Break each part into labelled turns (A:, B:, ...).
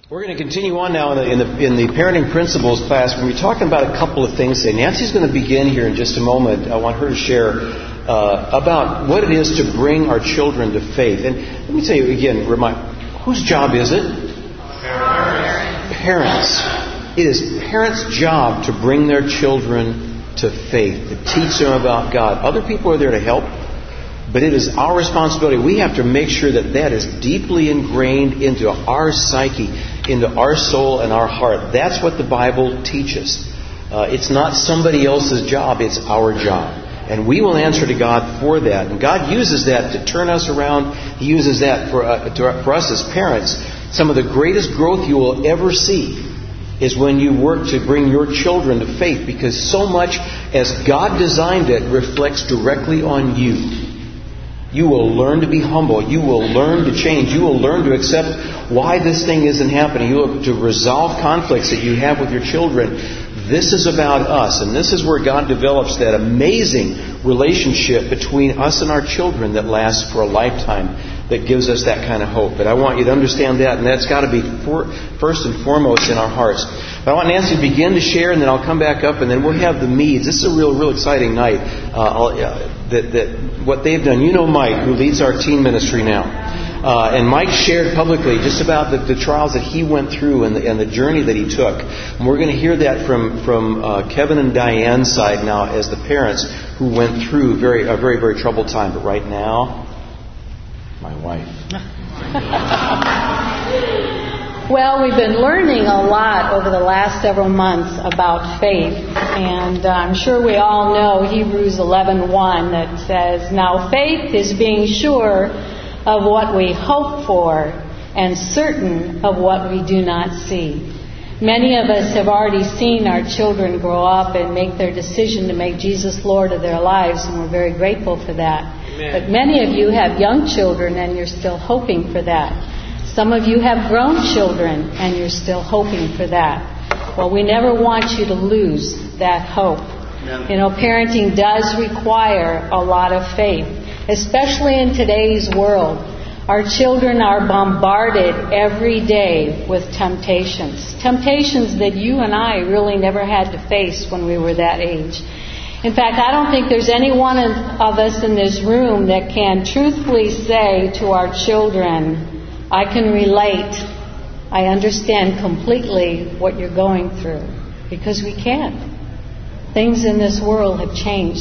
A: We're going to continue on now in the parenting principles class. We're going to be talking about a couple of things today. Nancy's going to begin here in just a moment. I want her to share about what it is to bring our children to faith. And let me tell you again, whose job is it? Parents. It is parents' job to bring their children to faith, to teach them about God. Other people are there to help, but it is our responsibility. We have to make sure that that is deeply ingrained into our psyche, into our soul and our heart. That's what the Bible teaches. It's not somebody else's job, it's our job. And we will answer to God for that. And God uses that to turn us around. He uses that for us as parents. Some of the greatest growth you will ever see is when you work to bring your children to faith, because so much as God designed it reflects directly on you. You will learn to be humble. You will learn to change. You will learn to accept why this thing isn't happening. You will to resolve conflicts that you have with your children. This is about us, and this is where God develops that amazing relationship between us and our children that lasts for a lifetime, that gives us that kind of hope. But I want you to understand that, and that's got to be first and foremost in our hearts. But I want Nancy to begin to share, and then I'll come back up, and then we'll have the Meads. This is a real exciting night. What they've done. You know Mike, who leads our teen ministry now. And Mike shared publicly just about the trials that he went through and the journey that he took. And we're going to hear that from Kevin and Diane's side now as the parents who went through a very troubled time. But right now, my wife.
B: Well, we've been learning a lot over the last several months about faith, and I'm sure we all know Hebrews 11:1 that says, "Now faith is being sure of what we hope for and certain of what we do not see." Many of us have already seen our children grow up and make their decision to make Jesus Lord of their lives, and we're very grateful for that. Amen. But many of you have young children and you're still hoping for that. Some of you have grown children and you're still hoping for that. Well, we never want you to lose that hope. Amen. You know, parenting does require a lot of faith, especially in today's world. Our children are bombarded every day with temptations. Temptations that you and I really never had to face when we were that age. In fact, I don't think there's any one of us in this room that can truthfully say to our children, "I can relate. I understand completely what you're going through." Because we can't. Things in this world have changed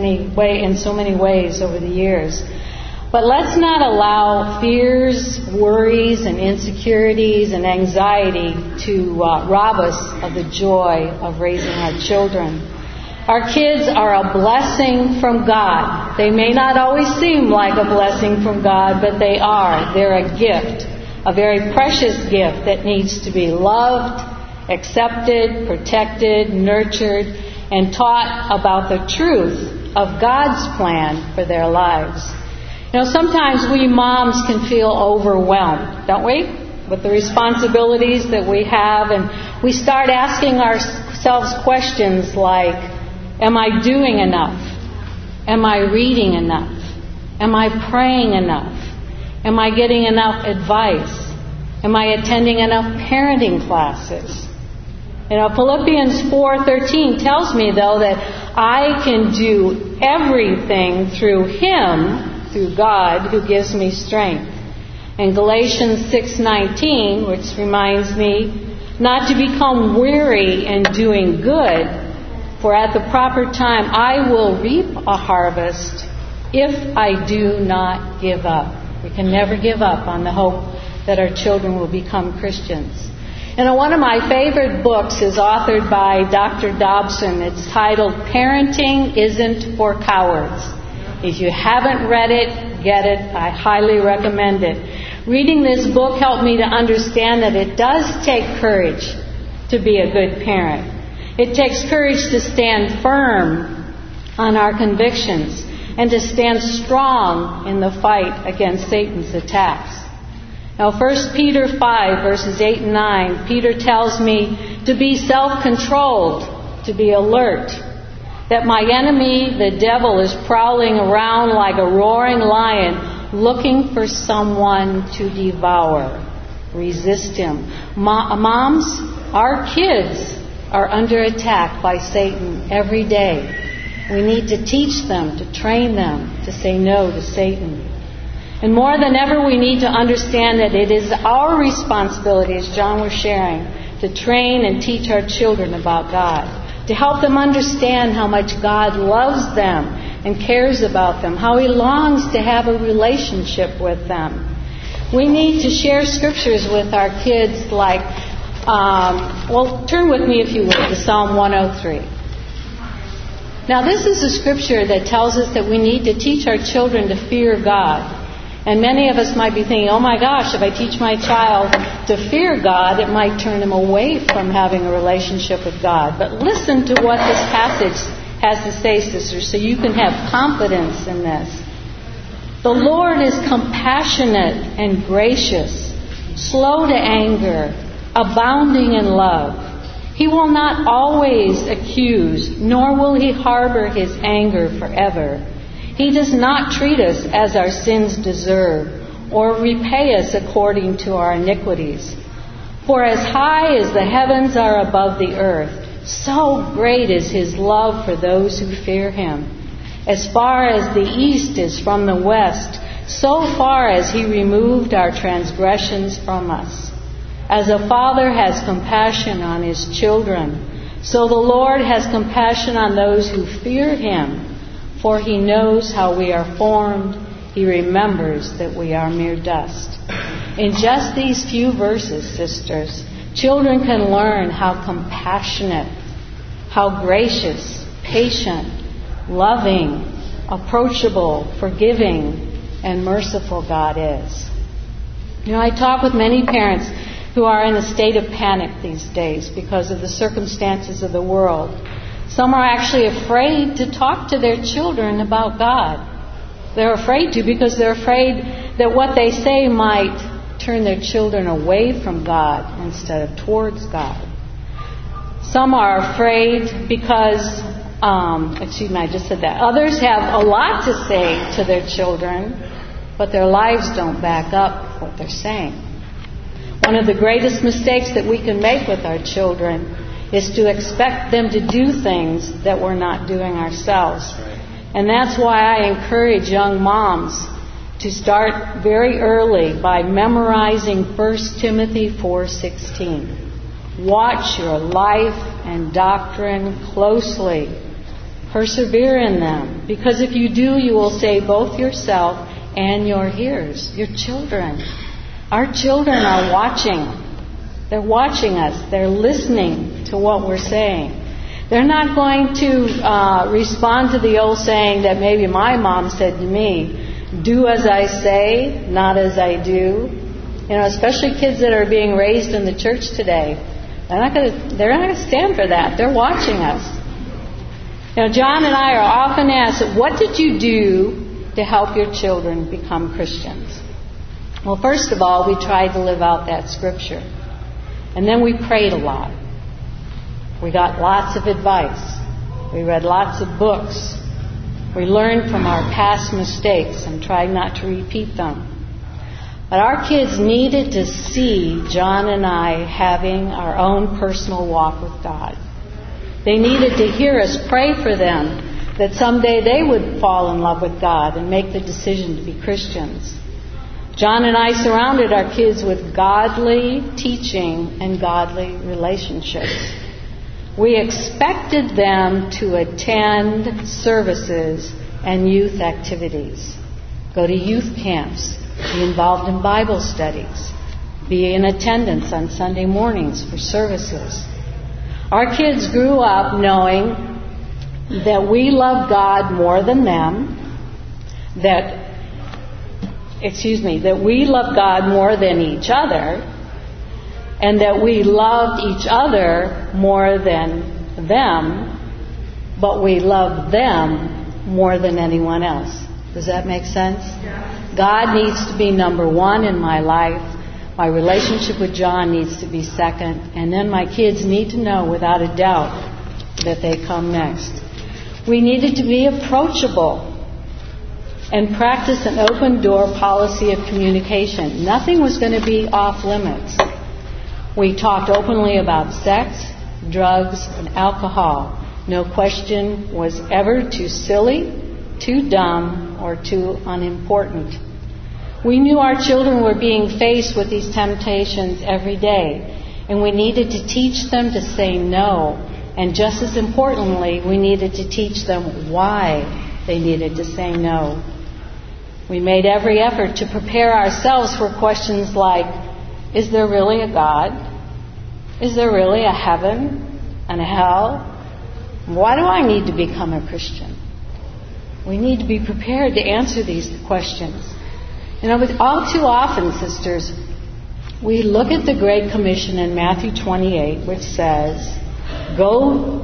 B: in so many ways over the years. But let's not allow fears, worries, and insecurities and anxiety to rob us of the joy of raising our children. Our kids are a blessing from God. They may not always seem like a blessing from God, but they are. They're a gift, a very precious gift that needs to be loved, accepted, protected, nurtured, and taught about the truth of God's plan for their lives. You know, sometimes we moms can feel overwhelmed, don't we? With the responsibilities that we have, and we start asking ourselves questions like, am I doing enough? Am I reading enough? Am I praying enough? Am I getting enough advice? Am I attending enough parenting classes? You know, Philippians 4:13 tells me, though, that I can do everything through Him, through God, who gives me strength. And Galatians 6:19, which reminds me not to become weary in doing good, for at the proper time I will reap a harvest if I do not give up. We can never give up on the hope that our children will become Christians. And one of my favorite books is authored by Dr. Dobson. It's titled Parenting Isn't for Cowards. If you haven't read it, get it. I highly recommend it. Reading this book helped me to understand that it does take courage to be a good parent. It takes courage to stand firm on our convictions and to stand strong in the fight against Satan's attacks. Now, 1 Peter 5, verses 8 and 9, Peter tells me to be self-controlled, to be alert, that my enemy, the devil, is prowling around like a roaring lion looking for someone to devour. resist him. Moms, our kids are under attack by Satan every day. We need to teach them, to train them to say no to Satan. And more than ever, we need to understand that it is our responsibility, as John was sharing, to train and teach our children about God, to help them understand how much God loves them and cares about them, how He longs to have a relationship with them. We need to share scriptures with our kids like, turn with me if you would to Psalm 103. Now this is a scripture that tells us that we need to teach our children to fear God. And many of us might be thinking, oh my gosh, if I teach my child to fear God, it might turn him away from having a relationship with God. But listen to what this passage has to say, sisters, so you can have confidence in this. The Lord is compassionate and gracious, slow to anger, abounding in love. He will not always accuse, nor will He harbor His anger forever. He does not treat us as our sins deserve, or repay us according to our iniquities. For as high as the heavens are above the earth, so great is His love for those who fear Him. As far as the east is from the west, so far as He removed our transgressions from us. As a father has compassion on his children, so the Lord has compassion on those who fear Him. For He knows how we are formed. He remembers that we are mere dust. In just these few verses, sisters, children can learn how compassionate, how gracious, patient, loving, approachable, forgiving, and merciful God is. I talk with many parents who are in a state of panic these days because of the circumstances of the world. Some are actually afraid to talk to their children about God. They're afraid to because they're afraid that what they say might turn their children away from God instead of towards God. Some are afraid because, I just said that. Others have a lot to say to their children, but their lives don't back up what they're saying. One of the greatest mistakes that we can make with our children is to expect them to do things that we're not doing ourselves. And that's why I encourage young moms to start very early by memorizing 1 Timothy 4:16. Watch your life and doctrine closely. Persevere in them, because if you do, you will save both yourself and your hearers, your children. Our children are watching. They're watching us. They're listening to what we're saying. They're not going to respond to the old saying that maybe my mom said to me, do as I say, not as I do. Especially kids that are being raised in the church today. They're not going to stand for that. They're watching us. John and I are often asked, what did you do to help your children become Christians? Well, first of all, we tried to live out that scripture. And then we prayed a lot. We got lots of advice. We read lots of books. We learned from our past mistakes and tried not to repeat them. But our kids needed to see John and I having our own personal walk with God. They needed to hear us pray for them that someday they would fall in love with God and make the decision to be Christians. John and I surrounded our kids with godly teaching and godly relationships. We expected them to attend services and youth activities, go to youth camps, be involved in Bible studies, be in attendance on Sunday mornings for services. Our kids grew up knowing that we love God more than them, that we love God more than each other, and that we loved each other more than them, but we loved them more than anyone else. Does that make sense? Yeah. God needs to be number one in my life. My relationship with John needs to be second. And then my kids need to know without a doubt that they come next. We needed to be approachable. and practice an open-door policy of communication. Nothing was going to be off limits. We talked openly about sex, drugs, and alcohol. No question was ever too silly, too dumb, or too unimportant. We knew our children were being faced with these temptations every day, and we needed to teach them to say no. And just as importantly, we needed to teach them why they needed to say no. We made every effort to prepare ourselves for questions like, is there really a God? Is there really a heaven and a hell? Why do I need to become a Christian? We need to be prepared to answer these questions. You know, but all too often, sisters, we look at the Great Commission in Matthew 28, which says, go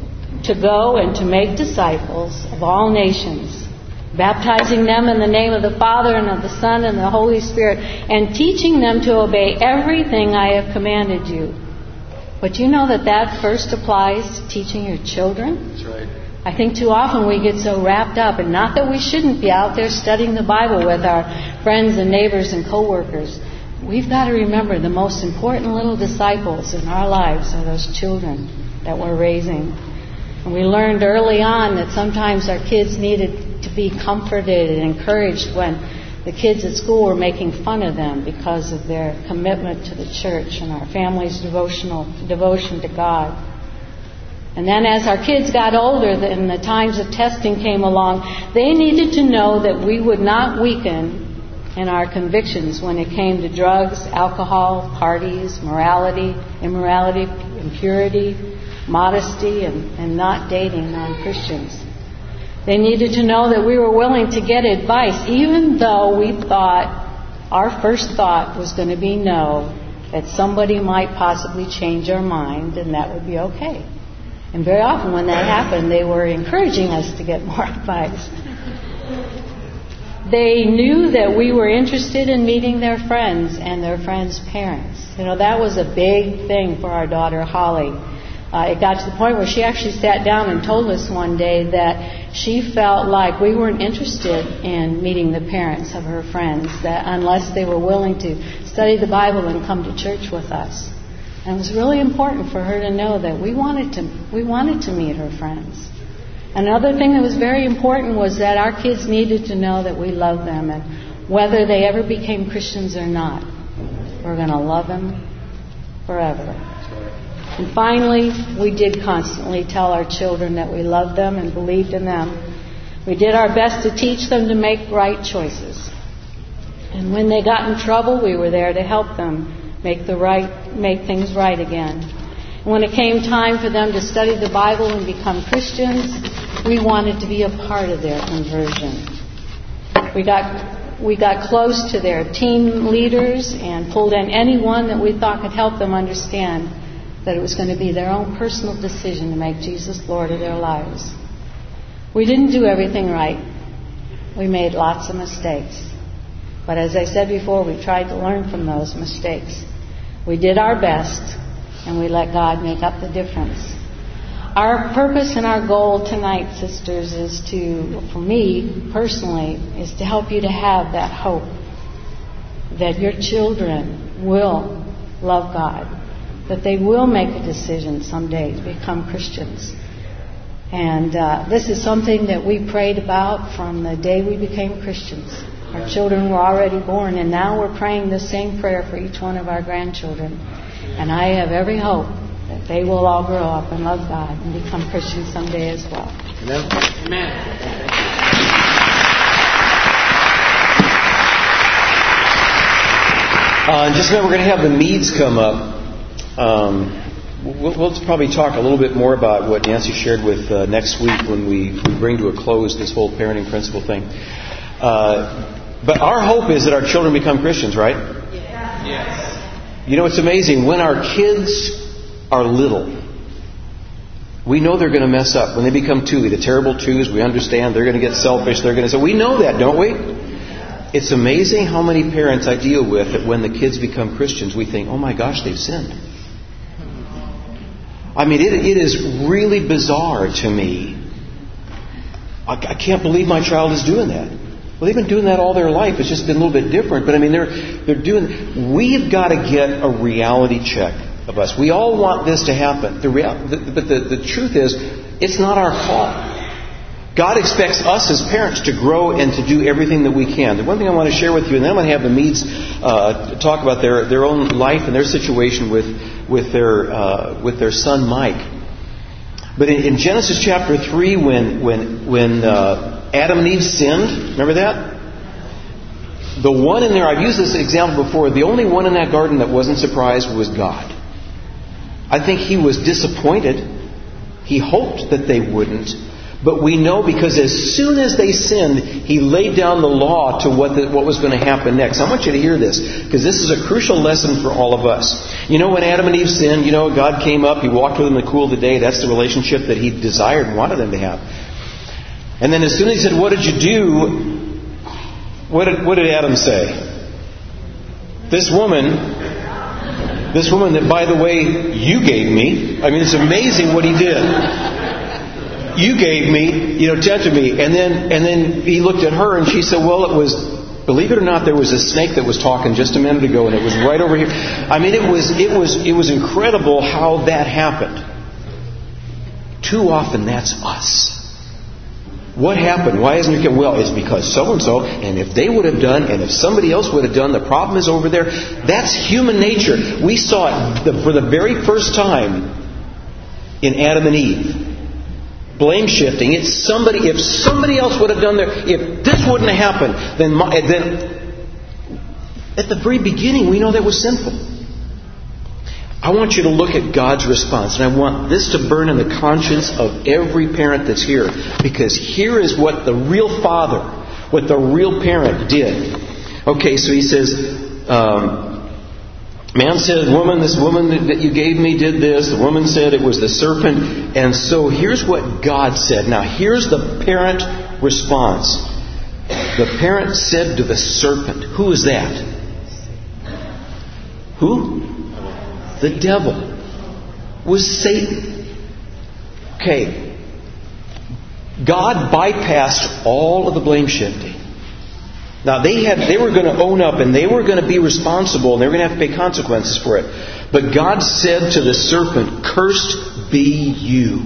B: and to make disciples of all nations, baptizing them in the name of the Father and of the Son and the Holy Spirit, and teaching them to obey everything I have commanded you. But you know that first applies to teaching your children?
A: That's right.
B: I think too often we get so wrapped up, and not that we shouldn't be out there studying the Bible with our friends and neighbors and co-workers. We've got to remember the most important little disciples in our lives are those children that we're raising. And we learned early on that sometimes our kids needed to be comforted and encouraged when the kids at school were making fun of them because of their commitment to the church and our family's devotion to God. And then as our kids got older and the times of testing came along, they needed to know that we would not weaken in our convictions when it came to drugs, alcohol, parties, morality, immorality, impurity, modesty, and not dating non-Christians. They needed to know that we were willing to get advice, even though we thought, our first thought was going to be no, that somebody might possibly change our mind, and that would be okay. And very often when that happened, they were encouraging us to get more advice. They knew that we were interested in meeting their friends and their friends' parents. You know, that was a big thing for our daughter, Holly. It got to the point where she actually sat down and told us one day that she felt like we weren't interested in meeting the parents of her friends, that unless they were willing to study the Bible and come to church with us. And it was really important for her to know that we wanted to meet her friends. Another thing that was very important was that our kids needed to know that we love them, and whether they ever became Christians or not, we're going to love them forever. And finally, we did constantly tell our children that we loved them and believed in them. We did our best to teach them to make right choices. And when they got in trouble, we were there to help them make things right again. And when it came time for them to study the Bible and become Christians, we wanted to be a part of their conversion. We got close to their team leaders and pulled in anyone that we thought could help them understand that it was going to be their own personal decision to make Jesus Lord of their lives. We didn't do everything right. We made lots of mistakes. But as I said before, we tried to learn from those mistakes. We did our best, and we let God make up the difference. Our purpose and our goal tonight, sisters, is to, for me personally, is to help you to have that hope that your children will love God, that they will make a decision someday to become Christians. And this is something that we prayed about from the day we became Christians. Our children were already born, and now we're praying the same prayer for each one of our grandchildren. And I have every hope that they will all grow up and love God and become Christians someday as well.
A: Amen.
C: Amen.
A: Just remember, we're going to have the Meads come up. We'll probably talk a little bit more about what Nancy shared with next week when we bring to a close this whole parenting principle thing. But our hope is that our children become Christians, right?
C: Yes.
A: You know, it's amazing. When our kids are little, we know they're going to mess up. When they become two, the terrible twos, we understand they're going to get selfish. They're going to say, we know that, don't we? It's amazing how many parents I deal with that when the kids become Christians, we think, oh my gosh, they've sinned. I mean, it is really bizarre to me. I can't believe my child is doing that. Well, they've been doing that all their life. It's just been a little bit different. But I mean, they're doing. We've got to get a reality check of us. We all want this to happen. But the truth is, it's not our fault. God expects us as parents to grow and to do everything that we can. The one thing I want to share with you, and then I'm going to have the Meads talk about their own life and their situation with their son Mike. But in Genesis chapter 3, when Adam and Eve sinned, remember that? The one in there, I've used this example before, the only one in that garden that wasn't surprised was God. I think he was disappointed. He hoped that they wouldn't. But we know because as soon as they sinned, he laid down the law to what was going to happen next. I want you to hear this, because this is a crucial lesson for all of us. You know, when Adam and Eve sinned, God came up, he walked with them in the cool of the day. That's the relationship that he desired and wanted them to have. And then as soon as he said, "What did you do?" What did Adam say? This woman that, by the way, you gave me. I mean, it's amazing what he did. You gave me, tempted me. And then he looked at her and she said, well, it was, believe it or not, there was a snake that was talking just a minute ago and it was right over here. I mean, it was incredible how that happened. Too often that's us. What happened? Why isn't it? Well, it's because so-and-so, and if they would have done, and if somebody else would have done, the problem is over there. That's human nature. We saw it for the very first time in Adam and Eve. Blame shifting. If somebody else would have done if this wouldn't have happened, then at the very beginning we know that was sinful. I want you to look at God's response, and I want this to burn in the conscience of every parent that's here, because here is what the real father, what the real parent did. Okay, so he says, man said, this woman that you gave me did this. The woman said it was the serpent. And so here's what God said. Now here's the parent response. The parent said to the serpent. Who is that? Who? The devil. Was Satan. Okay. God bypassed all of the blame shifting. Now they were going to own up and they were going to be responsible and they were going to have to pay consequences for it. But God said to the serpent, "Cursed be you."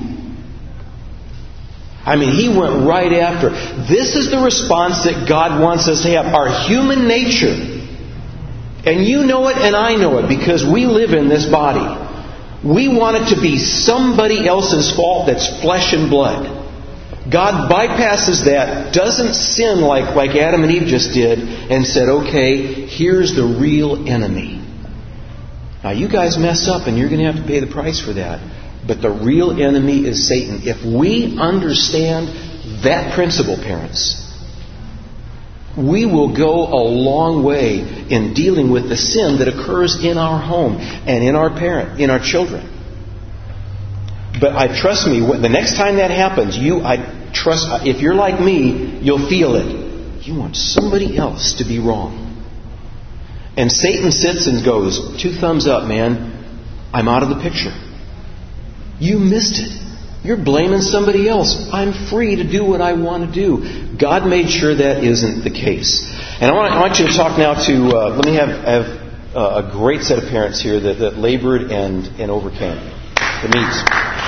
A: I mean, he went right after. This is the response that God wants us to have. Our human nature. And you know it and I know it because we live in this body. We want it to be somebody else's fault that's flesh and blood. God bypasses that, doesn't sin like Adam and Eve just did, and said, okay, here's the real enemy. Now you guys mess up and you're going to have to pay the price for that. But the real enemy is Satan. If we understand that principle, parents, we will go a long way in dealing with the sin that occurs in our home and in our children. But trust me, the next time that happens, if you're like me, you'll feel it. You want somebody else to be wrong. And Satan sits and goes, 2 thumbs up, man. I'm out of the picture. You missed it. You're blaming somebody else. I'm free to do what I want to do. God made sure that isn't the case. And I want you to talk now to, let me have a great set of parents here that labored and overcame. The Meads.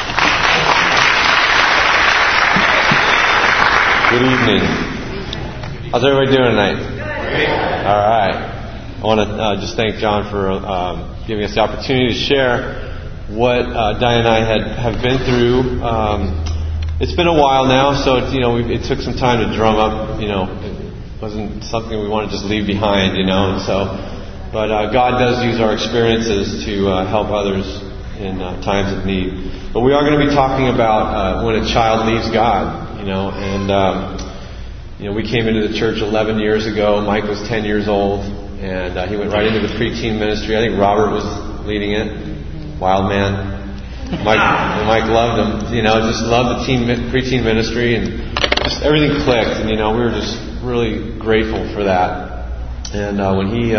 D: Good evening. How's everybody doing tonight? All right. I want to just thank John for giving us the opportunity to share what Diane and I have been through. It's been a while now, so it took some time to drum up. It wasn't something we want to just leave behind, and so. But God does use our experiences to help others in times of need. But we are going to be talking about when a child leaves God. We came into the church 11 years ago. Mike was 10 years old, and he went right into the preteen ministry. I think Robert was leading it. Wild man. Mike loved him. Just loved the preteen ministry, and just everything clicked. And we were just really grateful for that. And when he,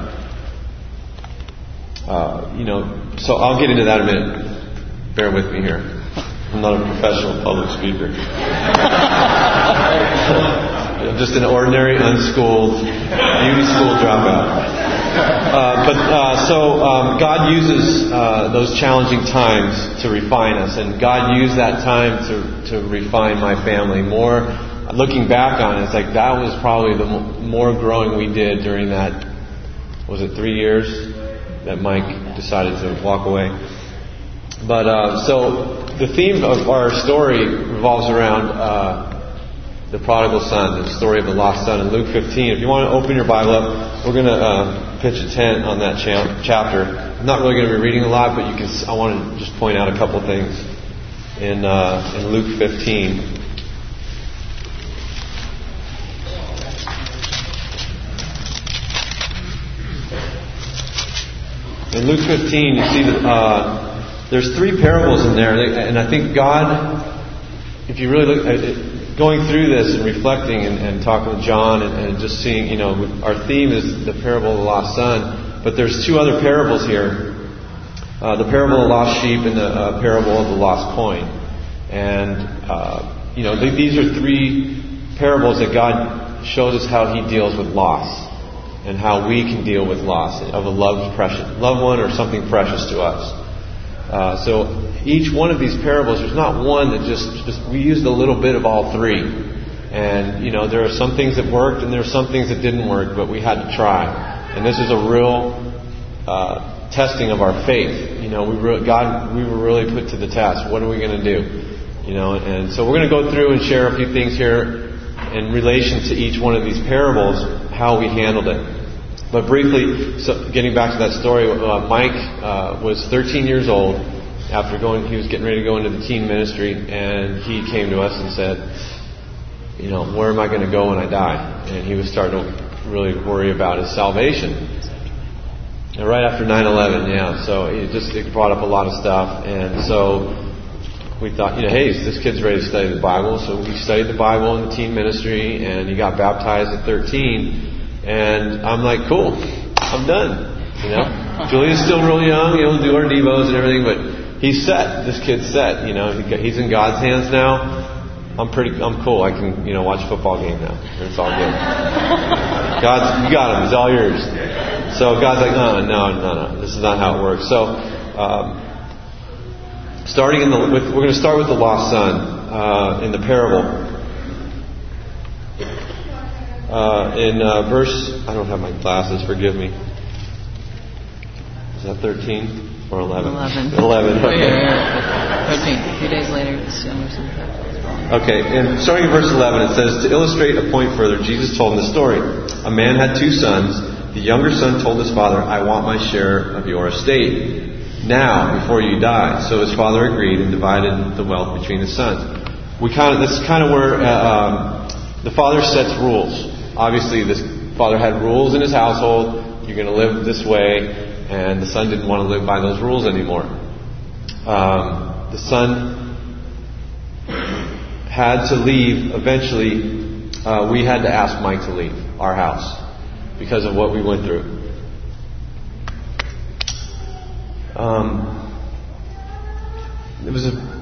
D: so I'll get into that in a minute. Bear with me here. I'm not a professional public speaker. I'm just an ordinary, unschooled beauty school dropout. God uses those challenging times to refine us, and God used that time to refine my family more. Looking back on it, it's like that was probably the more growing we did during that. Was it 3 years that Mike decided to walk away? But so the theme of our story revolves around the prodigal son, the story of the lost son in Luke 15. If you want to open your Bible up, we're going to pitch a tent on that chapter. I'm not really going to be reading a lot, but I want to just point out a couple of things in Luke 15. In Luke 15, you see that there's 3 parables in there, and I think God, if you really look at it, going through this and reflecting and talking with John and just seeing, our theme is the parable of the lost son, but there's 2 other parables here. The parable of the lost sheep and the parable of the lost coin. And, these are 3 parables that God shows us how He deals with loss and how we can deal with loss of a loved one or something precious to us. So each one of these parables, there's not one that just we used a little bit of all 3. And, there are some things that worked and there are some things that didn't work, but we had to try. And this is a real testing of our faith. We were really put to the test. What are we going to do? And so we're going to go through and share a few things here in relation to each one of these parables, how we handled it. But briefly, getting back to that story, Mike was 13 years old. He was getting ready to go into the teen ministry, and he came to us and said, where am I going to go when I die? And he was starting to really worry about his salvation. And right after 9/11, so it brought up a lot of stuff, and so we thought, hey, this kid's ready to study the Bible. So we studied the Bible in the teen ministry, and he got baptized at 13. And I'm like, cool, I'm done. Julia's still real young, to do our devos and everything, but he's set. This kid's set. He's in God's hands now. I'm cool. I can, watch a football game now. It's all good. You got him. It's all yours. So God's like, no. This is not how it works. So, we're going to start with the lost son in the parable. In verse, I don't have my glasses. Forgive me. Is that 13 or 11? 11. Okay.
E: 13. A few days later, this younger son.
D: Okay, and starting in verse 11, it says, to illustrate a point further, Jesus told him the story. A man had 2 sons. The younger son told his father, I want my share of your estate now, before you die. So his father agreed and divided the wealth between his sons. This is kind of where the father sets rules. Obviously, this father had rules in his household. You're going to live this way, and the son didn't want to live by those rules anymore. The son had to leave. Eventually, we had to ask Mike to leave our house because of what we went through. It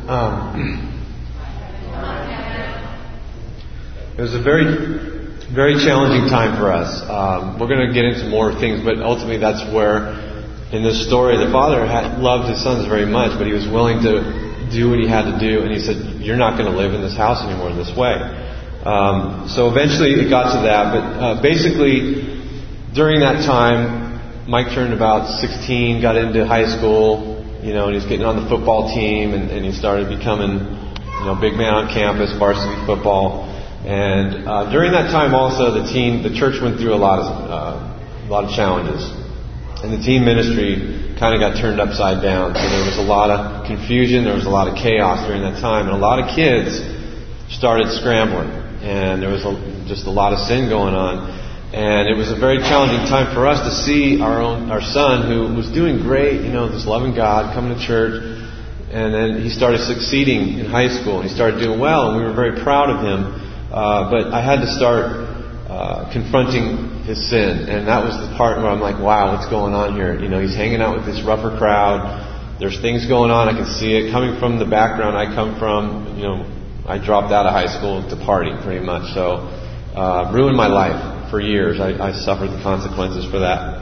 D: was a very, very challenging time for us. We're going to get into more things, but ultimately that's where, in this story, the father loved his sons very much, but he was willing to do what he had to do, and he said, you're not going to live in this house anymore in this way. So eventually it got to that, but basically during that time, Mike turned about 16, got into high school, and he's getting on the football team, and he started becoming, big man on campus, varsity football. And during that time also, the church went through a lot of challenges. And the teen ministry kind of got turned upside down. So there was a lot of confusion, there was a lot of chaos during that time, and a lot of kids started scrambling. And there was just a lot of sin going on. And it was a very challenging time for us to see our son, who was doing great, just loving God, coming to church. And then he started succeeding in high school, and he started doing well, and we were very proud of him. But I had to start confronting his sin, and that was the part where I'm like, wow, what's going on here? He's hanging out with this rougher crowd. There's things going on. I can see it. Coming from the background I come from, I dropped out of high school to party pretty much. So ruined my life for years. I suffered the consequences for that.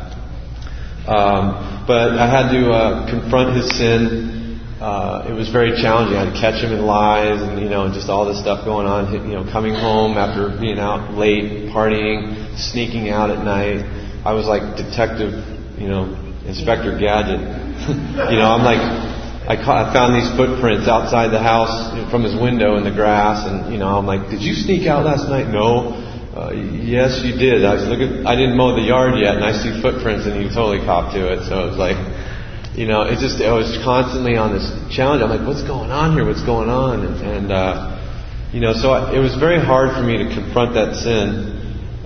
D: But I had to confront his sin. It was very challenging. I had to catch him in lies and, just all this stuff going on. Coming home after being out late, partying, sneaking out at night. I was like Detective, Inspector Gadget. I'm like, I found these footprints outside the house from his window in the grass, and I'm like, did you sneak out last night? No. Yes, you did. I didn't mow the yard yet, and I see footprints, and you totally copped to it. So it was like, I was constantly on this challenge. I'm like, what's going on here? What's going on? And so it was very hard for me to confront that sin.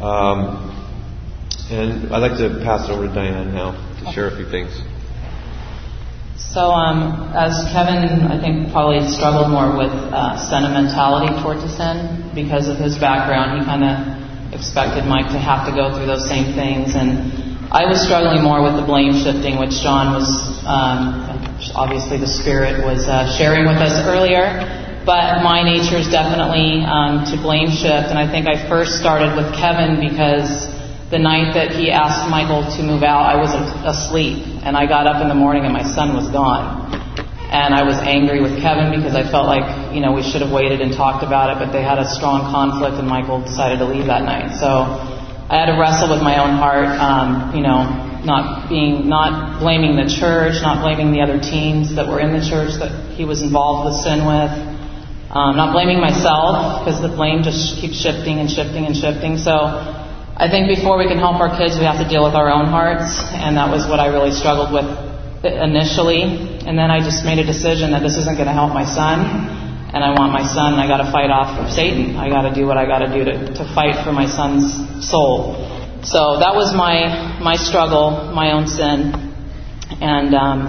D: And I'd like to pass it over to Diane now to share a few things.
E: So, as Kevin, I think, probably struggled more with sentimentality towards the sin because of his background, he kind of expected Mike to have to go through those same things. And I was struggling more with the blame shifting, which John was, obviously the Spirit was sharing with us earlier. But my nature is definitely to blame shift. And I think I first started with Kevin because the night that he asked Michael to move out, I was asleep. And I got up in the morning and my son was gone. And I was angry with Kevin because I felt like, we should have waited and talked about it, but they had a strong conflict and Michael decided to leave that night. So I had to wrestle with my own heart, not blaming the church, not blaming the other teens that were in the church that he was involved with sin with, not blaming myself because the blame just keeps shifting and shifting and shifting. So I think before we can help our kids, we have to deal with our own hearts, and that was what I really struggled with initially. And then I just made a decision that this isn't going to help my son, and I want my son, I got to fight off Satan. I got to do what I got to do to fight for my son's soul. So that was my struggle, my own sin. And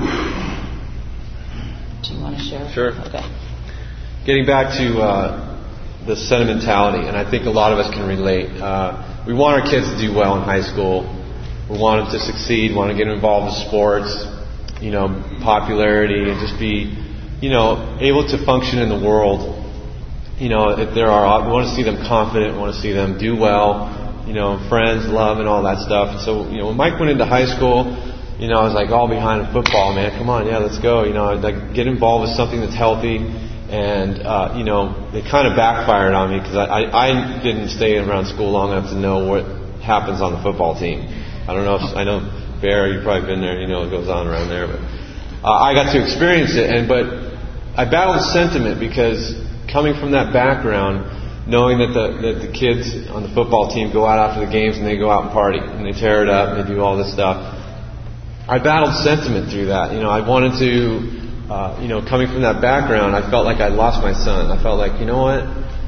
E: do you want to share?
D: Sure.
E: Okay.
D: Getting back to the sentimentality, and I think a lot of us can relate. We want our kids to do well in high school. We want them to succeed, want to get involved in sports, popularity, and just be, able to function in the world. If we want to see them confident, we want to see them do well, friends, love, and all that stuff. And so, when Mike went into high school, I was like all behind in football, man. Come on, yeah, let's go. Like get involved with something that's healthy. And, it kind of backfired on me because I didn't stay around school long enough to know what happens on the football team. I don't know I know Bear, you've probably been there, what goes on around there, but I got to experience it. But I battled sentiment because coming from that background, knowing that the kids on the football team go out after the games and they go out and party and they tear it up and they do all this stuff, I battled sentiment through that. I wanted to. Coming from that background, I felt like I lost my son. I felt like, what?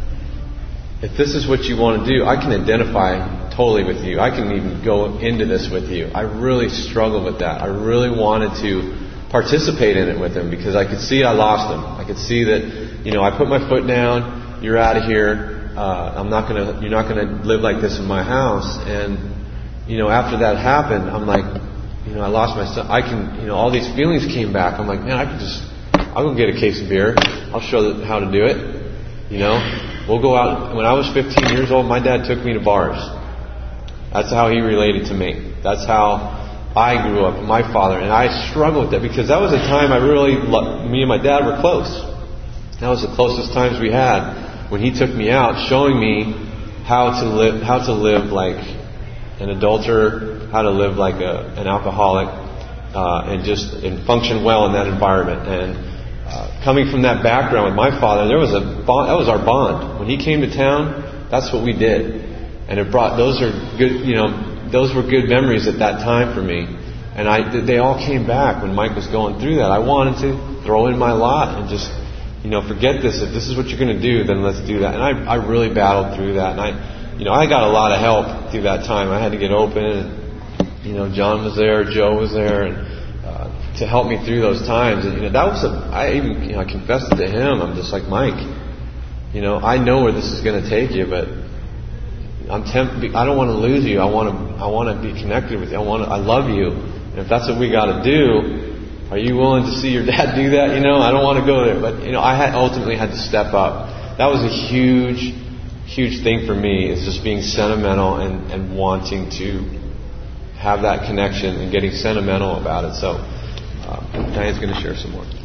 D: If this is what you want to do, I can identify totally with you. I can even go into this with you. I really struggled with that. I really wanted to participate in it with him because I could see I lost him. I could see that, I put my foot down. You're out of here. You're not gonna live like this in my house. And after that happened, I'm like. I lost my son. I can, all these feelings came back. I'm like, man, I'll go get a case of beer. I'll show them how to do it. We'll go out. When I was 15 years old, my dad took me to bars. That's how he related to me. That's how I grew up, my father. And I struggled with that because that was a time me and my dad were close. That was the closest times we had when he took me out, showing me how to live like an adulterer, how to live like an alcoholic, and function well in that environment. And coming from that background with my father, there was a bond. That was our bond. When he came to town, that's what we did, and it brought. Those are good. Those were good memories at that time for me. And they all came back when Mike was going through that. I wanted to throw in my lot and just, forget this. If this is what you're going to do, then let's do that. And I really battled through that. And I got a lot of help through that time. I had to get open. And, John was there, Joe was there, and to help me through those times. And that was I confessed it to him. I'm just like, Mike, I know where this is going to take you, but I don't want to lose you. I want to be connected with you. I love you. And if that's what we got to do, are you willing to see your dad do that? I don't want to go there, but I ultimately had to step up. That was a huge huge thing for me is just being sentimental and wanting to have that connection and getting sentimental about it. So Diane's going to share some more.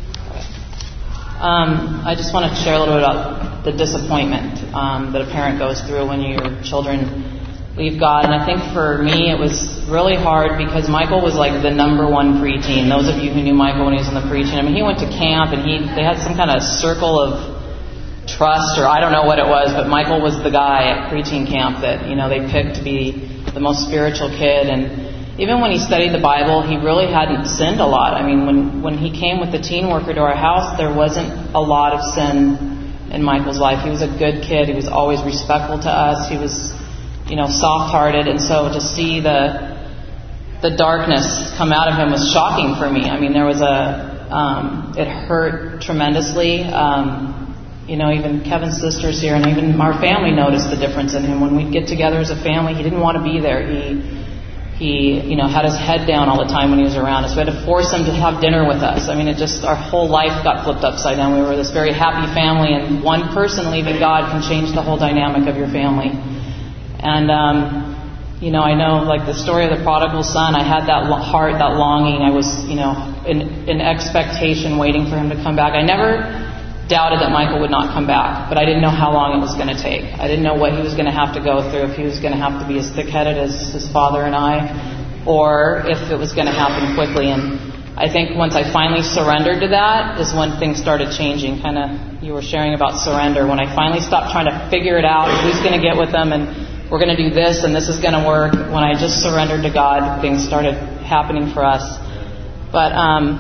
E: I just want to share a little bit about the disappointment that a parent goes through when your children leave God. And I think for me it was really hard because Michael was like the number one preteen. Those of you who knew Michael when he was in the preteen, I mean, he went to camp and they had some kind of circle of trust, or I don't know what it was, but Michael was the guy at preteen camp that, they picked to be the most spiritual kid. And even when he studied the Bible, he really hadn't sinned a lot. I mean, when he came with the teen worker to our house, there wasn't a lot of sin in Michael's life. He was a good kid. He was always respectful to us. He was, soft-hearted. And so to see the darkness come out of him was shocking for me. I mean, there was it hurt tremendously. Even Kevin's sisters here and even our family noticed the difference in him. When we'd get together as a family, he didn't want to be there. He had his head down all the time when he was around us. We had to force him to have dinner with us. I mean, our whole life got flipped upside down. We were this very happy family, and one person leaving God can change the whole dynamic of your family. And, I know, like the story of the prodigal son, I had that heart, that longing. I was, in expectation, waiting for him to come back. I never doubted that Michael would not come back, but I didn't know how long it was going to take. I didn't know what he was going to have to go through, if he was going to have to be as thick-headed as his father and I, or if it was going to happen quickly. And I think once I finally surrendered to that is when things started changing. Kind of, you were sharing about surrender. When I finally stopped trying to figure it out, who's going to get with them, and we're going to do this, and this is going to work. When I just surrendered to God, things started happening for us. But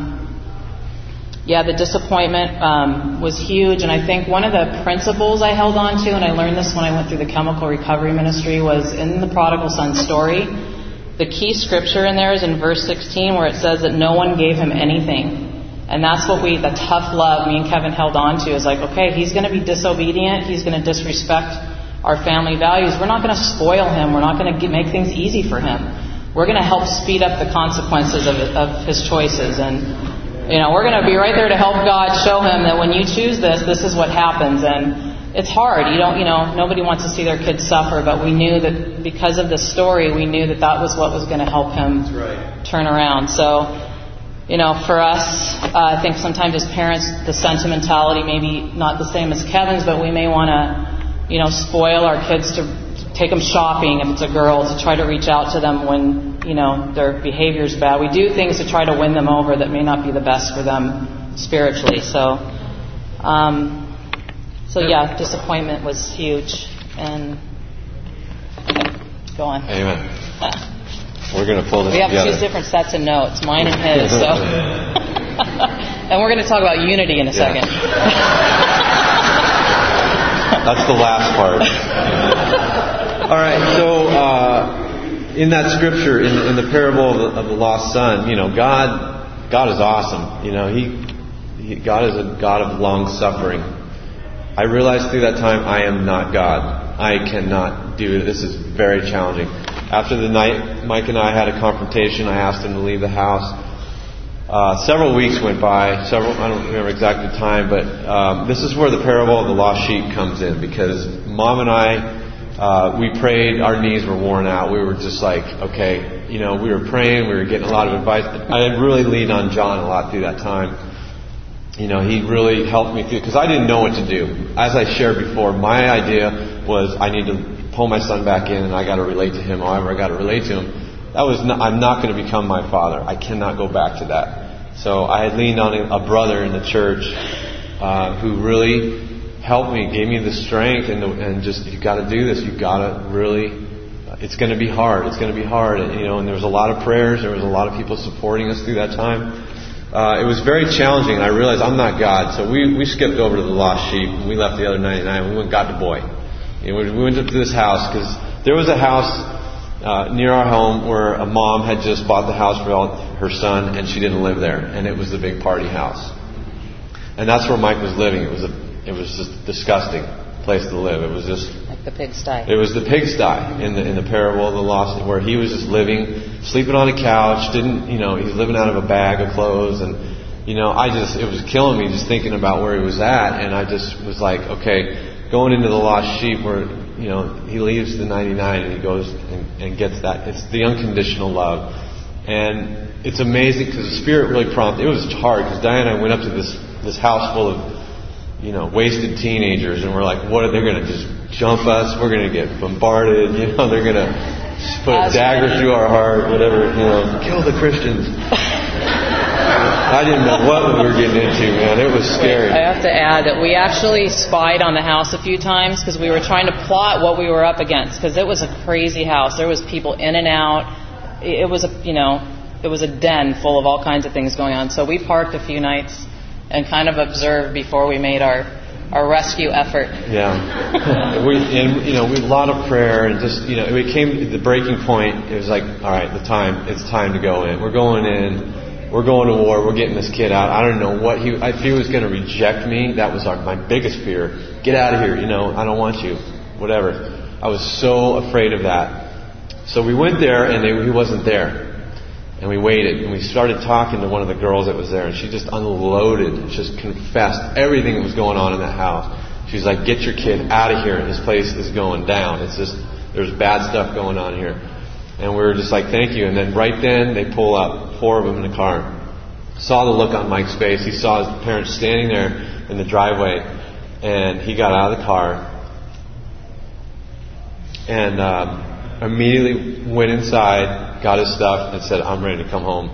E: the disappointment was huge. And I think one of the principles I held on to, and I learned this when I went through the chemical recovery ministry, was in the prodigal son story. The key scripture in there is in verse 16 where it says that no one gave him anything. And that's what the tough love me and Kevin held on to is like, okay, he's going to be disobedient. He's going to disrespect our family values. We're not going to spoil him. We're not going to make things easy for him. We're going to help speed up the consequences of his choices. And we're going to be right there to help God show him that when you choose this is what happens. And it's hard. Nobody wants to see their kids suffer, but we knew that because of this story, we knew that was what was going to help him turn around. So, for us, I think sometimes as parents, the sentimentality maybe not the same as Kevin's, but we may want to, spoil our kids to take them shopping if it's a girl, to try to reach out to them when their behavior is bad. We do things to try to win them over that may not be the best for them spiritually. So disappointment was huge. And go on.
D: Amen. We're going to pull this together.
E: We have 2 different sets of notes, mine and his. So, and we're going to talk about unity in a second.
D: That's the last part. All right, so in that scripture, in the parable of the lost son, God is awesome. God is a God of long suffering. I realized through that time I am not God. I cannot do it. This is very challenging. After the night Mike and I had a confrontation, I asked him to leave the house. Several weeks went by. I don't remember exactly the time, but this is where the parable of the lost sheep comes in, because Mom and I, we prayed. Our knees were worn out. We were just like, okay, we were praying. We were getting a lot of advice. I had really leaned on John a lot through that time. He really helped me through, because I didn't know what to do. As I shared before, my idea was I need to pull my son back in, and I got to relate to him however I got to relate to him. I'm not going to become my father. I cannot go back to that. So I had leaned on a brother in the church who really helped me, gave me the strength, and just, you've got to do this. You've got to really, it's going to be hard. It's going to be hard. And there was a lot of prayers. There was a lot of people supporting us through that time. It was very challenging. I realized I'm not God. So we skipped over to the lost sheep, and we left the other 99. We went and got the boy. We went up to this house, because there was a house near our home where a mom had just bought the house for her son, and she didn't live there, and it was the big party house. And that's where Mike was living. It was just a disgusting place to live. It was just
E: like the pigsty. It
D: was the pigsty in the parable of the lost, where he was just living, sleeping on a couch. He was living out of a bag of clothes, and it was killing me just thinking about where he was at. And I just was like, okay, going into the lost sheep, where he leaves the 99 and he goes and gets that. It's the unconditional love. And it's amazing because the Spirit really prompted. It was hard because Diane and I went up to this house full of, wasted teenagers, and we're like, what are they going to just jump us? We're going to get bombarded. They're going to put a dagger through our heart, whatever, kill the Christians. I didn't know what we were getting into, man. It was scary.
E: I have to add that we actually spied on the house a few times because we were trying to plot what we were up against, because it was a crazy house. There was people in and out. It was a den full of all kinds of things going on. So we parked a few nights and kind of observed before we made our rescue effort.
D: Yeah. we a lot of prayer, and just, it came to the breaking point. It was like, all right, it's time to go in. We're going in. We're going to war. We're getting this kid out. I don't know what if he was going to reject me. That was my biggest fear. Get out of here. I don't want you. Whatever. I was so afraid of that. So we went there, and he wasn't there. And we waited, and we started talking to one of the girls that was there, and she just unloaded, just confessed everything that was going on in that house. She's like, get your kid out of here. This place is going down. It's just, there's bad stuff going on here. And we were just like, thank you. And then right then, they pull up, 4 of them in a car. Saw the look on Mike's face. He saw his parents standing there in the driveway, and he got out of the car and immediately went inside, got his stuff, and said, I'm ready to come home.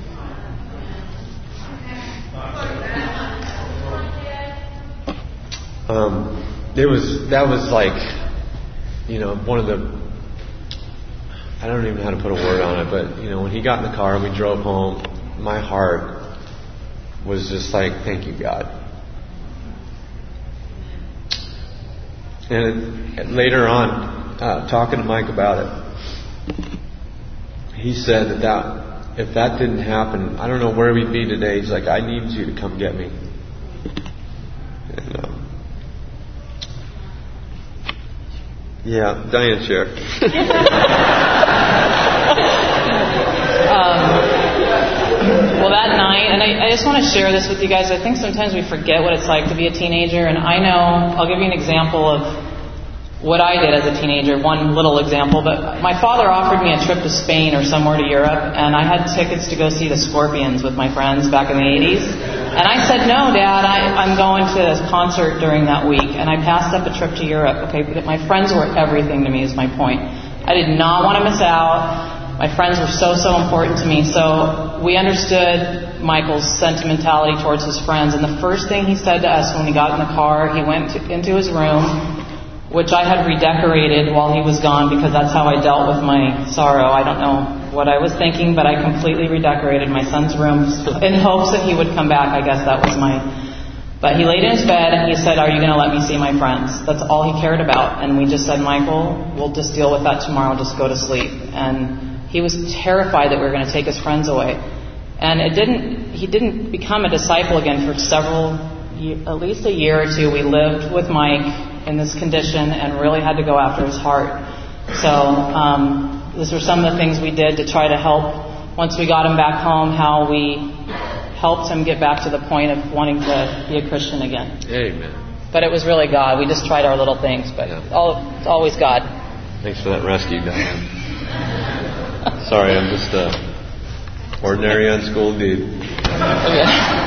D: That was like, one of the, I don't even know how to put a word on it, but, when he got in the car and we drove home, my heart was just like, thank you, God. And later on, talking to Mike about it, he said that if that didn't happen, I don't know where we'd be today. He's like, I need you to come get me. And, Diane, share.
E: Well, that night, and I just want to share this with you guys. I think sometimes we forget what it's like to be a teenager, and I know, I'll give you an example of what I did as a teenager, one little example, but my father offered me a trip to Spain or somewhere to Europe, and I had tickets to go see the Scorpions with my friends back in the 80s. And I said, no, Dad, I'm going to this concert during that week, and I passed up a trip to Europe. Okay, but my friends were everything to me, is my point. I did not want to miss out. My friends were so important to me. So we understood Michael's sentimentality towards his friends, and the first thing he said to us when we got in the car, he went into his room, which I had redecorated while he was gone because that's how I dealt with my sorrow. I don't know what I was thinking, but I completely redecorated my son's room in hopes that he would come back. I guess that was But he laid in his bed and he said, are you going to let me see my friends? That's all he cared about. And we just said, Michael, we'll just deal with that tomorrow. Just go to sleep. And he was terrified that we were going to take his friends away. And he didn't become a disciple again for at least a year or two. We lived with Mike in this condition and really had to go after his heart. So these were some of the things we did to try to help, once we got him back home, how we helped him get back to the point of wanting to be a Christian again.
D: Amen.
E: But it was really God. We just tried our little things, but it's always God.
D: Thanks for that rescue, Diane. Sorry, I'm just an ordinary, unschooled dude.
E: Okay.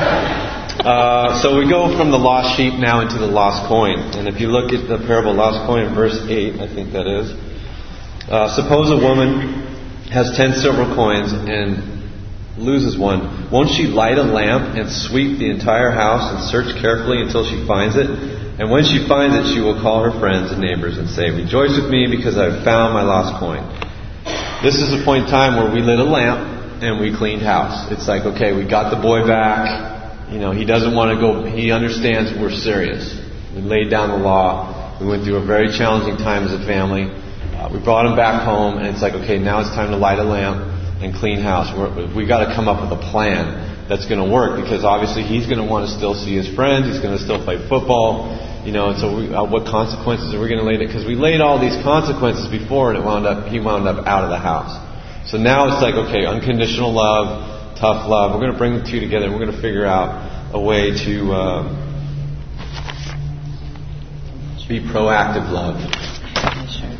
D: So we go from the lost sheep now into the lost coin. And if you look at the parable of lost coin, verse 8, I think that is. Suppose a woman has 10 silver coins and loses one. Won't she light a lamp and sweep the entire house and search carefully until she finds it? And when she finds it, she will call her friends and neighbors and say, rejoice with me because I have found my lost coin. This is a point in time where we lit a lamp and we cleaned house. It's like, okay, we got the boy back. He doesn't want to go. He understands we're serious. We laid down the law. We went through a very challenging time as a family. We brought him back home, and it's like, okay, now it's time to light a lamp and clean house. We got to come up with a plan that's going to work, because obviously he's going to want to still see his friends. He's going to still play football. And so what consequences are we going to lay? Because we laid all these consequences before, and he wound up out of the house. So now it's like, okay, unconditional love, tough love. We're going to bring the two together, and we're going to figure out a way to be proactive love.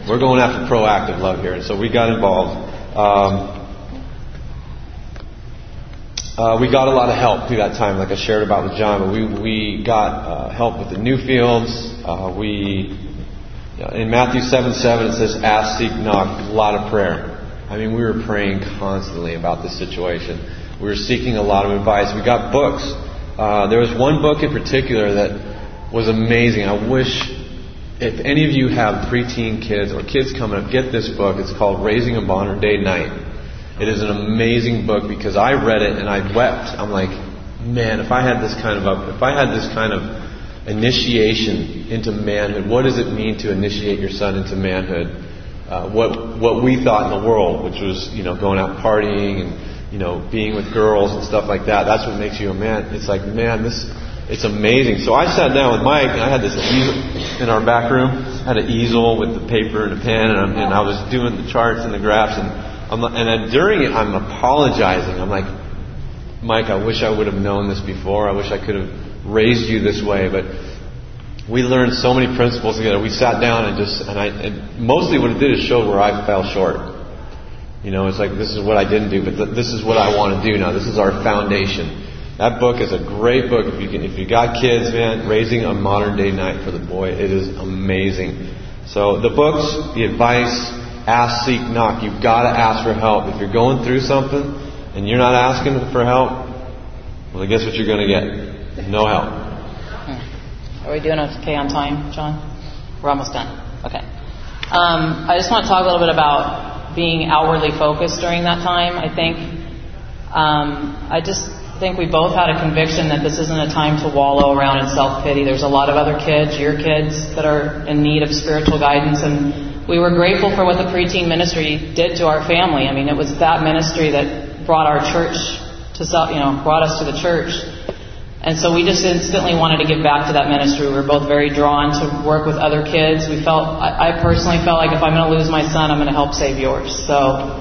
D: We're going after proactive love here. And so we got involved. We got a lot of help through that time, like I shared about with John. But we got help with the Newfields. In Matthew 7:7 it says, "Ask, seek, knock." A lot of prayer. I mean, we were praying constantly about this situation. We were seeking a lot of advice. We got books. There was one book in particular that was amazing. I wish, if any of you have preteen kids or kids coming up, get this book. It's called Raising a Modern Day Knight. It is an amazing book because I read it and I wept. I'm like, man, if I had this kind of initiation into manhood, what does it mean to initiate your son into manhood? What we thought in the world, which was, going out partying and, being with girls and stuff like that. That's what makes you a man. It's like, man, it's amazing. So I sat down with Mike and I had this easel in our back room. I had an easel with the paper and a pen and I was doing the charts and the graphs and then during it I'm apologizing. I'm like, Mike, I wish I would have known this before. I wish I could have raised you this way. But we learned so many principles together. We sat down and mostly what it did is show where I fell short. It's like, this is what I didn't do, but this is what I want to do now. This is our foundation. That book is a great book. If you got kids, man, Raising a Modern Day Knight for the boy, it is amazing. So the books, the advice, ask, seek, knock. You've got to ask for help. If you're going through something and you're not asking for help, well, guess what you're going to get? No help.
E: Are we doing okay on time, John? We're almost done. Okay. I just want to talk a little bit about being outwardly focused during that time. I think we both had a conviction that this isn't a time to wallow around in self-pity. There's a lot of other kids, your kids, that are in need of spiritual guidance, and we were grateful for what the preteen ministry did to our family. I mean, it was that ministry that brought our church brought us to the church. And so we just instantly wanted to give back to that ministry. We were both very drawn to work with other kids. I personally felt like if I'm going to lose my son, I'm going to help save yours. So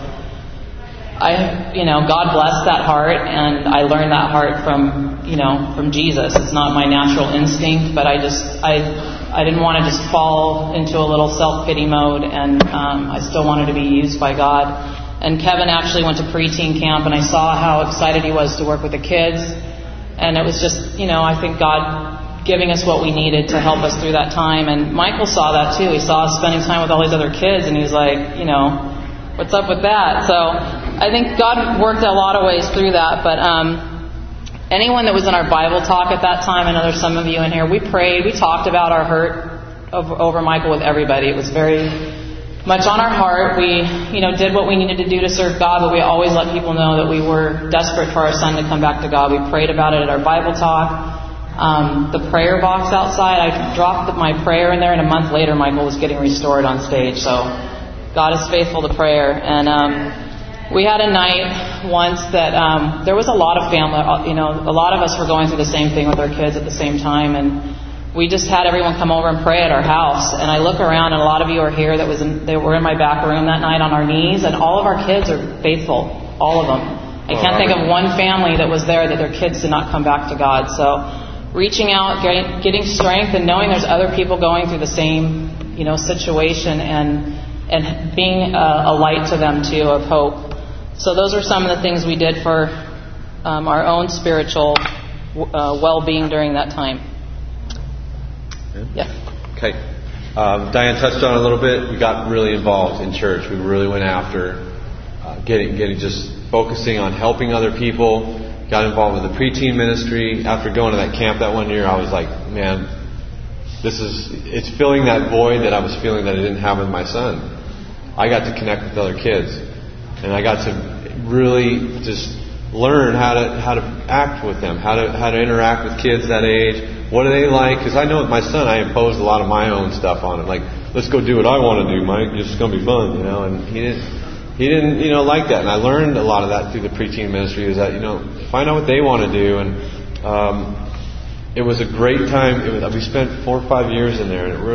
E: God blessed that heart, and I learned that heart from Jesus. It's not my natural instinct, but I didn't want to just fall into a little self-pity mode, and I still wanted to be used by God. And Kevin actually went to preteen camp, and I saw how excited he was to work with the kids. And it was just, I think God giving us what we needed to help us through that time. And Michael saw that too. He saw us spending time with all these other kids, and he was like, what's up with that? So I think God worked a lot of ways through that. But anyone that was in our Bible talk at that time, I know there's some of you in here, we prayed, we talked about our hurt over Michael with everybody. It was very much on our heart. We, did what we needed to do to serve God, but we always let people know that we were desperate for our son to come back to God. We prayed about it at our Bible talk. The prayer box outside, I dropped my prayer in there, and a month later Michael was getting restored on stage. So God is faithful to prayer. And we had a night once that there was a lot of family, a lot of us were going through the same thing with our kids at the same time, and we just had everyone come over and pray at our house. And I look around, and a lot of you are here they were in my back room that night on our knees, and all of our kids are faithful, all of them. I can't think of one family that was there that their kids did not come back to God. So reaching out, getting strength, and knowing there's other people going through the same, situation, and being a light to them too of hope. So those are some of the things we did for our own spiritual well-being during that time. Yeah. Okay.
D: Diane touched on it a little bit. We got really involved in church. We really went after getting just focusing on helping other people. Got involved with the preteen ministry. After going to that camp that one year, I was like, man, it's filling that void that I was feeling that I didn't have with my son. I got to connect with other kids, and I got to really just learn how to act with them, how to interact with kids that age. What do they like? Because I know with my son, I imposed a lot of my own stuff on him. Like, let's go do what I want to do, Mike. It's going to be fun, And he didn't, like that. And I learned a lot of that through the preteen ministry. Is that find out what they want to do. And it was a great time. We spent 4 or 5 years in there, and it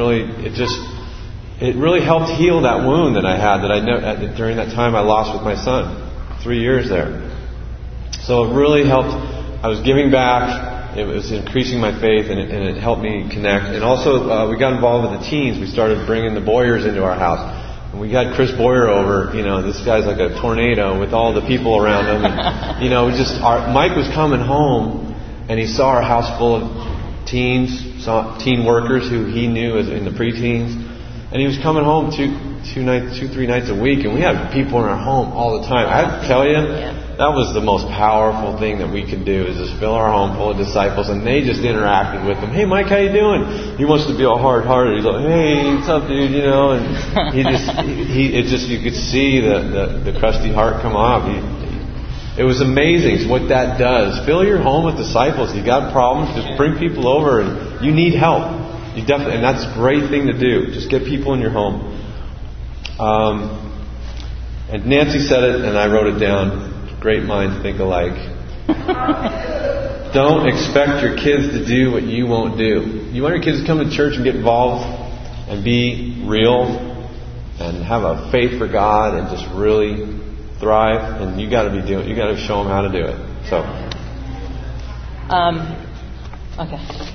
D: really helped heal that wound that I had during that time I lost with my son. 3 years there. So it really helped. I was giving back. it was increasing my faith, and it helped me connect. And also, we got involved with the teens. We started bringing the Boyers into our house. And we had Chris Boyer over. This guy's like a tornado with all the people around him. And, Mike was coming home, and he saw our house full of teens, teen workers who he knew as in the preteens. And he was coming home 2-3 nights a week, and we had people in our home all the time. I have to tell you, that was the most powerful thing that we could do, is just fill our home full of disciples, and they just interacted with them. Hey, Mike, how you doing? He wants to be all hard-hearted. He's like, hey, what's up, dude? And you could see the crusty heart come off. It was amazing what that does. Fill your home with disciples. You got problems, just bring people over, and you need help. And that's a great thing to do. Just get people in your home. And Nancy said it, and I wrote it down. Great minds think alike. Don't expect your kids to do what you won't do. You want your kids to come to church and get involved and be real and have a faith for God and just really thrive. And you got to show them how to do it. So.
E: Okay.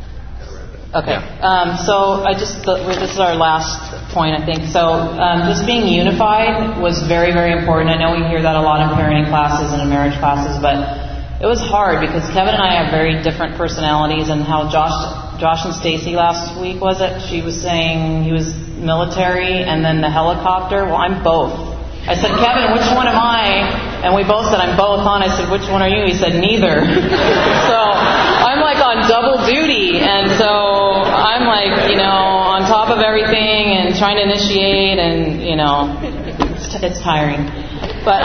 E: So this is our last point, I think. So just being unified was very, very important. I know we hear that a lot in parenting classes and in marriage classes, but it was hard because Kevin and I have very different personalities. And how Josh and Stacy last week was it? She was saying he was military and then the helicopter. Well, I'm both. I said, Kevin, which one am I? And we both said, I'm both, hon. I said, which one are you? He said, neither. So I'm like on double duty. And so I'm like, on top of everything and trying to initiate and, it's tiring. But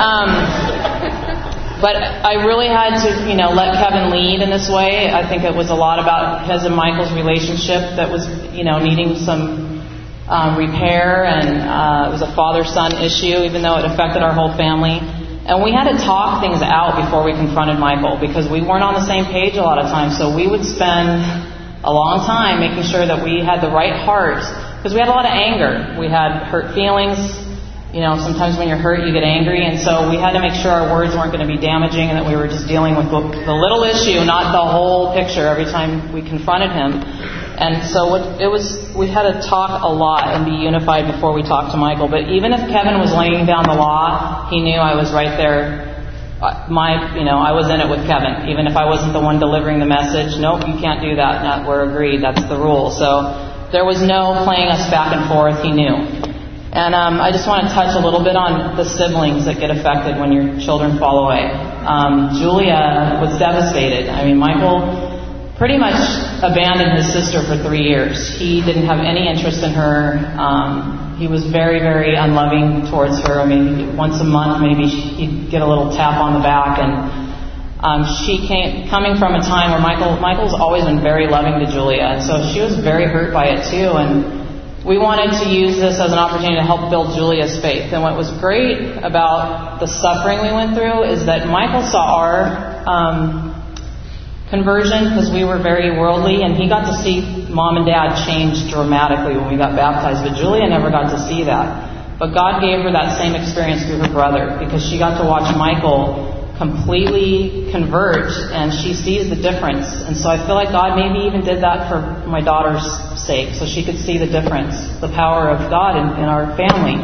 E: I really had to, let Kevin lead in this way. I think it was a lot about his and Michael's relationship that was, needing some repair, and it was a father-son issue, even though it affected our whole family. And we had to talk things out before we confronted Michael, because we weren't on the same page a lot of times. So we would spend a long time making sure that we had the right heart, because we had a lot of anger. We had hurt feelings. Sometimes when you're hurt, you get angry. And so we had to make sure our words weren't going to be damaging and that we were just dealing with the little issue, not the whole picture every time we confronted him. And so we had to talk a lot and be unified before we talked to Michael. But even if Kevin was laying down the law, he knew I was right there. I was in it with Kevin. Even if I wasn't the one delivering the message, nope, you can't do that. No, we're agreed. That's the rule. So there was no playing us back and forth. He knew. And I just want to touch a little bit on the siblings that get affected when your children fall away. Julia was devastated. Michael pretty much abandoned his sister for 3 years. He didn't have any interest in her. He was very, very unloving towards her. Once a month maybe he'd get a little tap on the back. And she coming from a time where Michael's always been very loving to Julia. And so she was very hurt by it too. And we wanted to use this as an opportunity to help build Julia's faith. And what was great about the suffering we went through is that Michael saw our conversion, because we were very worldly, and he got to see Mom and Dad change dramatically when we got baptized, but Julia never got to see that. But God gave her that same experience through her brother, because she got to watch Michael completely convert, and she sees the difference. And so I feel like God maybe even did that for my daughter's sake, so she could see the difference, the power of God in our family.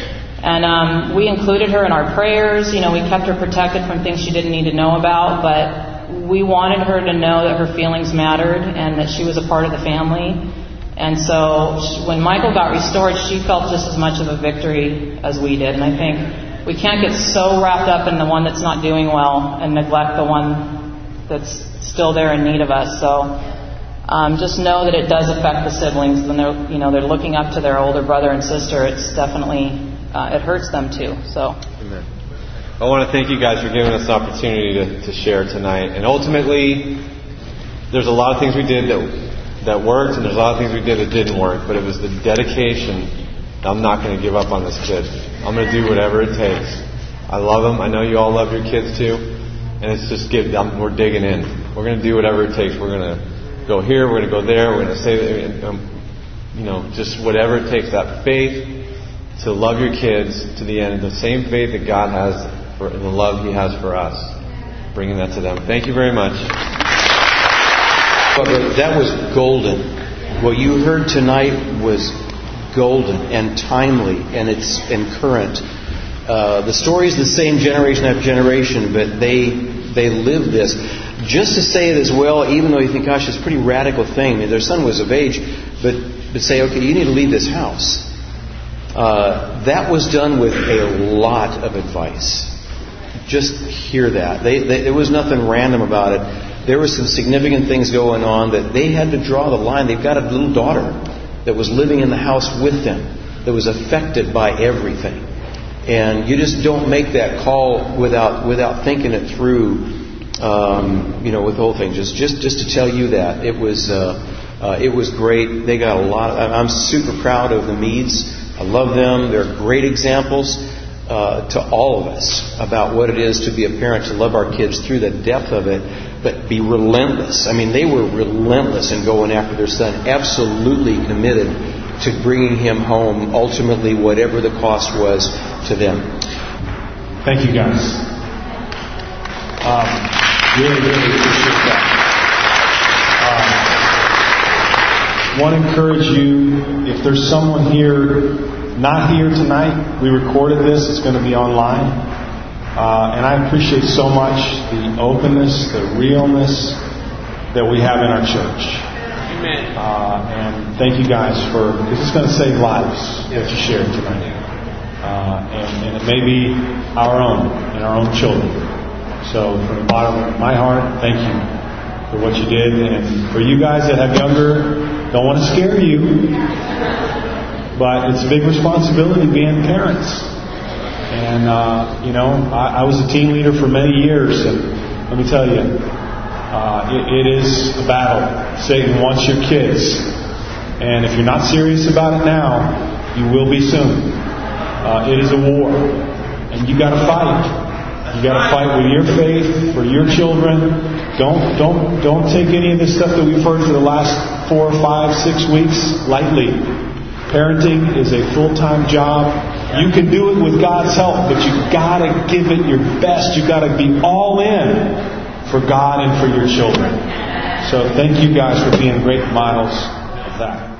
E: And we included her in our prayers. We kept her protected from things she didn't need to know about, but we wanted her to know that her feelings mattered and that she was a part of the family. And so when Michael got restored, she felt just as much of a victory as we did. And I think we can't get so wrapped up in the one that's not doing well and neglect the one that's still there in need of us. So just know that it does affect the siblings when they're looking up to their older brother and sister. It's definitely it hurts them too. So.
D: Amen. I want to thank you guys for giving us the opportunity to share tonight. And ultimately, there's a lot of things we did that worked, and there's a lot of things we did that didn't work. But it was the dedication. I'm not going to give up on this kid. I'm going to do whatever it takes. I love him. I know you all love your kids too. And it's just we're digging in. We're going to do whatever it takes. We're going to go here. We're going to go there. We're going to say, just whatever it takes. That faith to love your kids to the end. The same faith that God has for the love He has for us. Bringing that to them. Thank you very much.
A: That was golden. What you heard tonight was golden and timely, and it's current. The story is the same generation after generation, but they live this. Just to say it as well, even though you think, gosh, it's a pretty radical thing. I mean, their son was of age, but say, okay, you need to leave this house. That was done with a lot of advice. Just hear that. There was nothing random about it. There were some significant things going on that they had to draw the line. They've got a little daughter that was living in the house with them that was affected by everything. And you just don't make that call without thinking it through, with the whole thing. Just to tell you that it was great. They got a lot. I'm super proud of the Meads. I love them. They're great examples to all of us about what it is to be a parent, to love our kids through the depth of it, but be relentless. I mean, they were relentless in going after their son, absolutely committed to bringing him home, ultimately, whatever the cost was to them.
F: Thank you, guys. Really appreciate that. Want to encourage you, if there's someone here not here tonight, we recorded this, it's going to be online. And I appreciate so much the openness, the realness that we have in our church.
C: Amen.
F: And thank you guys because it's going to save lives that you shared tonight. And it may be our own and our own children. So from the bottom of my heart, thank you for what you did. And for you guys that have younger, don't want to scare you, but it's a big responsibility being parents. And, I was a team leader for many years, and let me tell you, it is a battle. Satan wants your kids. And if you're not serious about it now, you will be soon. It is a war. And you got to fight. You got to fight with your faith for your children. Don't take any of this stuff that we've heard for the last 4, 5, 6 weeks lightly. Parenting is a full-time job. You can do it with God's help, but you got to give it your best. You got to be all in for God and for your children. So thank you guys for being great models of that.